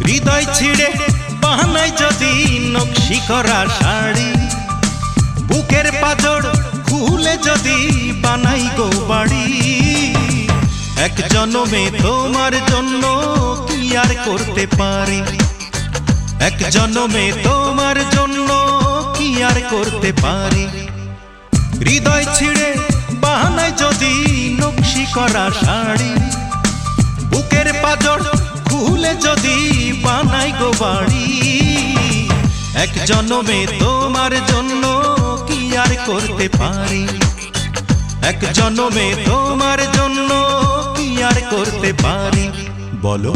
হৃদয় ছিঁড়ে বাহানায় যদি নকশি করা শাড়ি, বুকের পাঁজর খুলে যদি বানাই গো বাড়ি, এক জনমে তোমার জন্য কি আর করতে পারি, এক জনমে তোমার জন্য কি আর করতে পারি। হৃদয় ছিঁড়ে বাহানায় যদি নকশি করা শাড়ি, বুকের পাঁজর খুলে যদি বানাই গো বাড়ি, এক জনমে তোমার জন্য কি আর করতে পারি, এক জনমে তোমার জন্য কি আর করতে পারি বলো।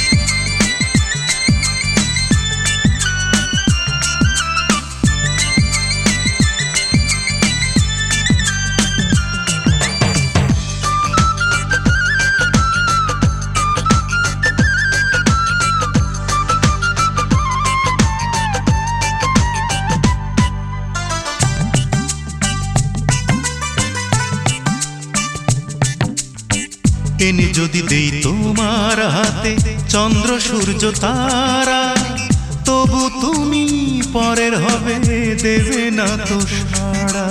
এনে যদি দেই তোমার হাতে চন্দ্র সূর্য তারা, তবু তুমি পরের হবে, দেবে না তো সাড়া।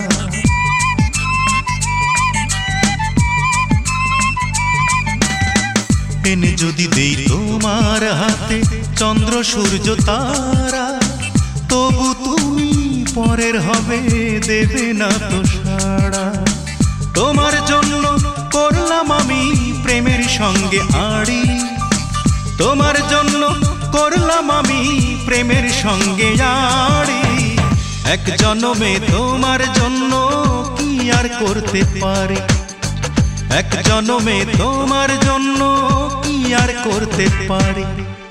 এনে যদি দেই তোমার হাতে চন্দ্র সূর্য তারা, তবু তুমি পরের হবে, দেবে না তো সাড়া। তোমার জন্য করলাম আমি প্রেমের সঙ্গে আড়ি, তোমার জন্য করলাম আমি প্রেমের সঙ্গে আড়ি, এক জনমে তোমার জন্য কি আর করতে পারি, এক জনমে তোমার জন্য কি আর করতে পারি।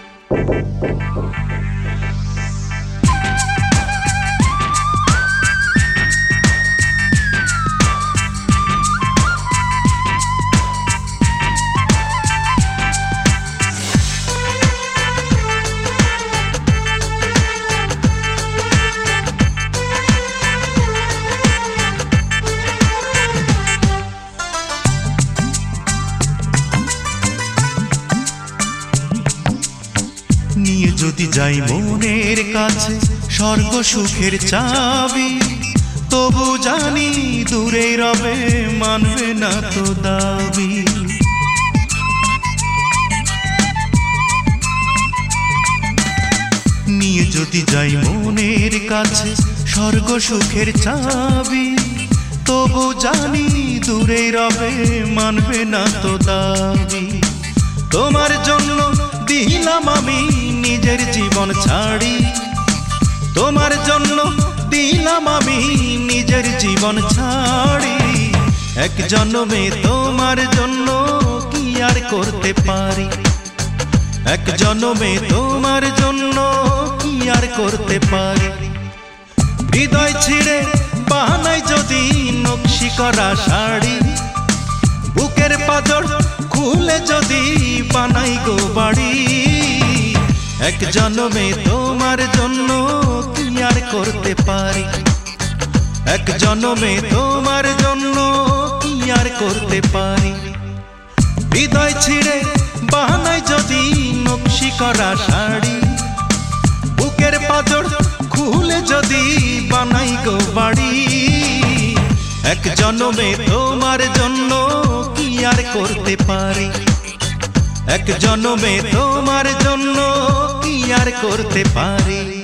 নিয়ে যদি যাই মনের কাছে স্বর্গ সুখের চাবি, তবু জানি দূরে রবে, মানবে না তো দাবি। নিয়ে যদি যাই মনের কাছে স্বর্গ সুখের চাবি, তবু জানি দূরে রবে, মানবে না তো দাবি। তোমার জন্য দিলাম আমি নিজের জীবন ছাড়ি, তোমার জন্য দিলাম আমি নিজের জীবন ছাড়ি, এক জনমে তোমার জন্য কি আর করতে পারি, এক জনমে তোমার জন্য কি আর করতে পারি। হৃদয় ছিঁড়ে বাহানায় যদি নকশি করা শাড়ি, বুকের পাঁজর খুলে যদি বানাই গো বাড়ি, এক জনমে তোমার জন্য কি আর করতে পারি, এক জনমে তোমার জন্য কি আর করতে পারি। হৃদয় ছিঁড়ে বাহানায় যদি নকশি করা শাড়ি, বুকের পাঁজর খুলে যদি বানাই গো বাড়ি, এক জনমে তোমার জন্য কি আর করতে পারি, এক জনমে তোমার জন্য কি আর করতে পারি।